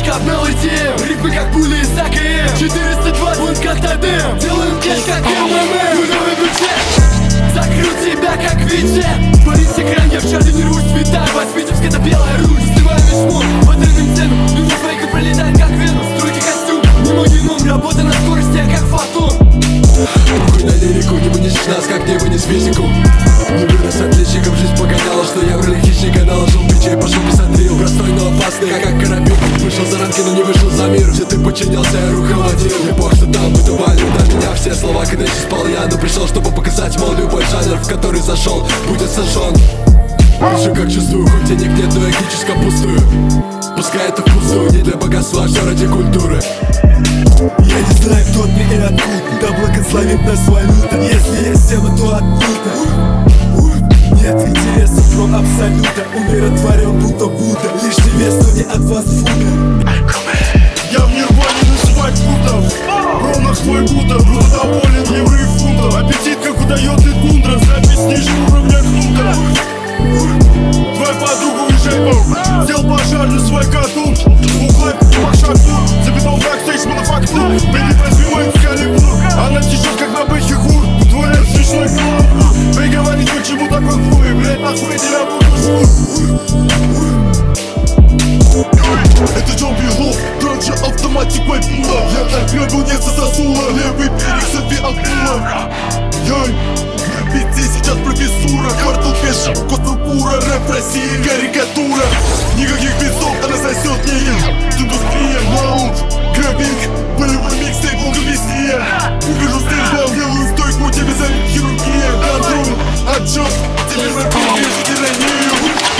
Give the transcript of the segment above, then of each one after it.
точка, налетим. Ритмы как пули из АКМ. 402 вон как тандем. Делаем кэш как МММ. Новый бюджет, закрыл тебя как виджет. Борис экран, я в чарте не рвусь. Цвета, Васильевская, это белая Русь. Снимаю весь шмон, подрываем цену. Люблю фейка, пролетаем как Венус. Стройки костюм, немой работа на скорости, а как фотон. Похуй на лирику, не вынесешь нас, как не вынес физику. Не вырос отличником, жизнь погоняла, что я в роли хищника. Наложил бичей, пошел писать рил. Простой, но опасный, как корабель. Вышел за рамки, но не вышел за мир. Где ты подчинялся, я руководил. Эпох, что там бытовали до меня все слова, когда еще спал я. Но пришел, чтобы показать, мол, любой жанр, в который зашел, будет сожжен. Пишу, как чувствую, хоть денег нет, но экономически пустую. Пускай это вкусную, не для богатства, а что ради культуры. Я не знаю, кто ты и откуда, да благословит нас валюта. Если есть тема, то откуда? Нет интереса про абсолюта. Умиротворен, будто Будда. Лишний вес, но не от фастфуда. Я в нирване называть путом. Ровно свой Будда, буду доволен евро и фунтов. Аппетит как удает и тундра. Запись ниже уровня кнута. Твой подругу уезжай, бог. Сделал пожар на свой катун. Углай по шагу. Запитал бэкстейдж, мануфактур. Бэйби, возьми мой экскалибур. Она течет, как на бэхе хур. Утворяет смешной каламбур. Приговорить, почему такой хуй. Блять, нахуй тебя буду это Джомби Лов, транжа автоматик мой пула. Я так грабил, не засосула. Левый берег, сорви акула. Яй, пяти сейчас профессура. Квартал кэш, космопура. Рэп России, карикатура. Никаких битов, она сосет не индустрия, маунт, грабинг. Болевой микстейп, лонгомесия. Покажу стейкбол, делаю стойку. Тебе зовет хирургия. Контроль, отчет. Тебе рэп, вижу тиранию.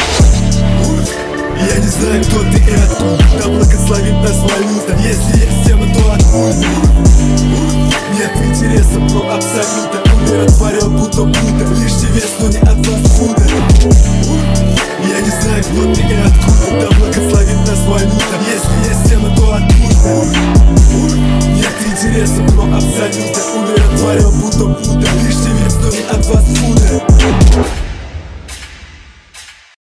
Я не знаю, кто ты и откуда, да благословит нас валюта. Если есть тема, то откуда? Нет интереса про абсолюта. Умиротворен, будто Будда. Лишний вес, но не от фастфуда.